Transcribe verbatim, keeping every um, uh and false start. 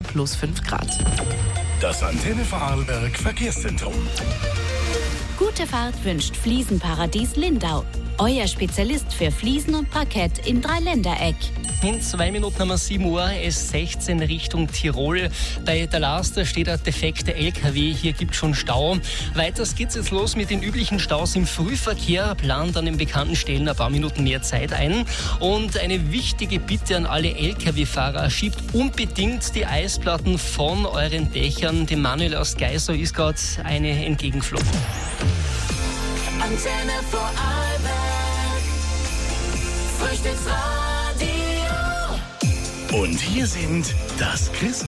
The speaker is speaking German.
plus fünf Grad. Das Antenne Vorarlberg Verkehrszentrum. Gute Fahrt wünscht Fliesenparadies Lindau. Euer Spezialist für Fliesen und Parkett im Dreiländereck. In zwei Minuten haben wir sieben Uhr, S sechzehn Richtung Tirol. Bei der Laster steht ein defekter L K W, hier gibt es schon Stau. Weiters geht's jetzt los mit den üblichen Staus im Frühverkehr. Plant an den bekannten Stellen ein paar Minuten mehr Zeit ein. Und eine wichtige Bitte an alle L K W-Fahrer, schiebt unbedingt die Eisplatten von euren Dächern. Dem Manuel aus Geisau ist gerade eine entgegengeflogen. Antenne Vorarlberg, Frühstücksradio. Und hier sind das Christ